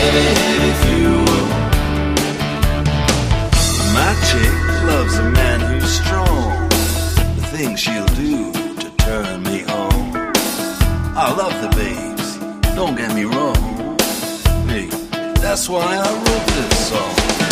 heavy fuel. My chick loves a man who's strong, the things she'll do to turn me on. I love the babes, don't get me wrong. Hey, that's why I wrote this song.